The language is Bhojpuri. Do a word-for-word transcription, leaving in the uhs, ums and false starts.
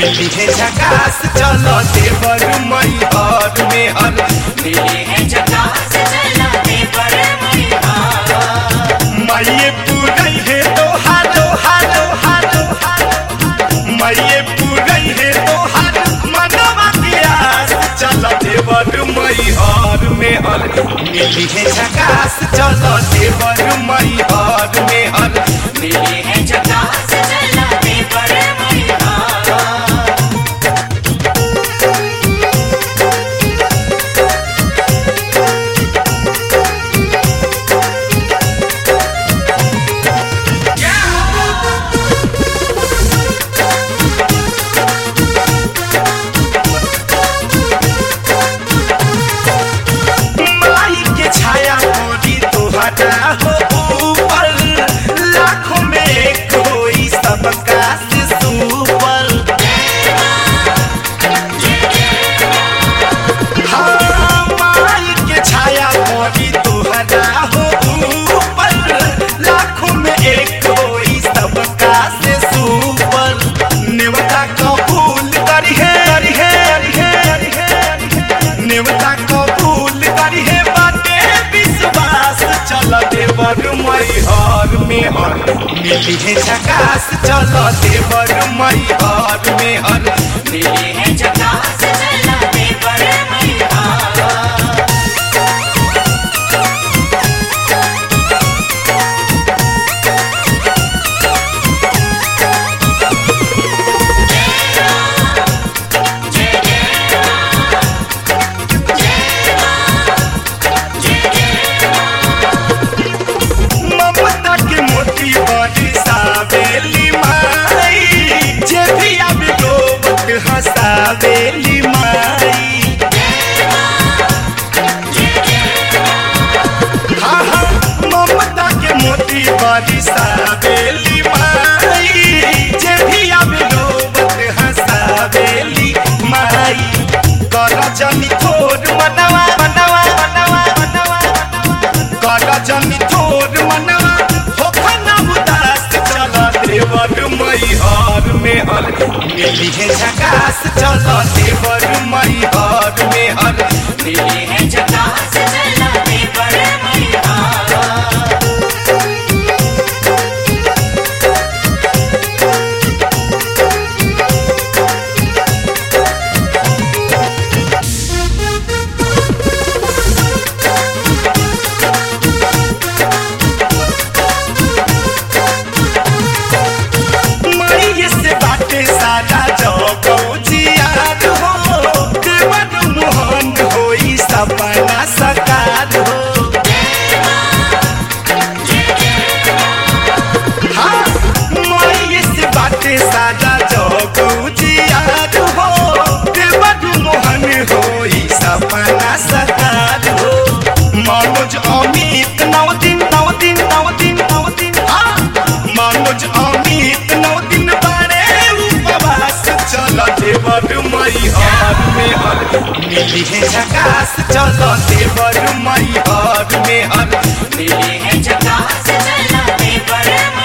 मिली है झकास चलो देवर मैहर में हर मिली है झकास चलो देवर मैहर माये पूरई है तो हारो हारो हारो माये पूरई है तो हार मनवा के आस चलो देवर मैहर में हर मिली है झकास चलो देवर मैहर में हर मिली है झकास चलो देवर मैहर हो ऊपर लाखों में कोई सबका से सुपर हाँ माई के छाया मोरी तुहरा हो ऊपर लाखों में एक कोई सबका से सुपर नेवता कबूल करी है करी है करी है नेवता कबूल करी है बातें विश्वास चलो देवर मैहर में हर मिली है झकास चलो देवर मैहर में हर मिली है झकास चलो देवर मैहर हसावेली माई हाँ हाँ ममता के मोती बरसावेली माई जे भी आवे रोबत हसावेली माई कर जनी थोर मनवा मनवा मनवा मनवा कर जनी थोर मनवा हो खाना उदास चला देवर मैहर में हर मिली है झकास चलो देवर मैहर में हर मिली है झकास चलो देवर मैहर माई से बाटे सारा जगो जियार हो देवर मोहन होई सपना सकार हो हाँ माई से बाटे सारा जगो जियार हो देवर मोहन होई सपना सकार हो मनोज अमित नौ दिन नौ दिन नौ दिन नौ दिन हाँ मनोज अमित नौ दिन बारे उपवास चलो देवर मैहर में हर मिली है झकास चलो देवर मैहर में हर मिली है झकास चलो देवर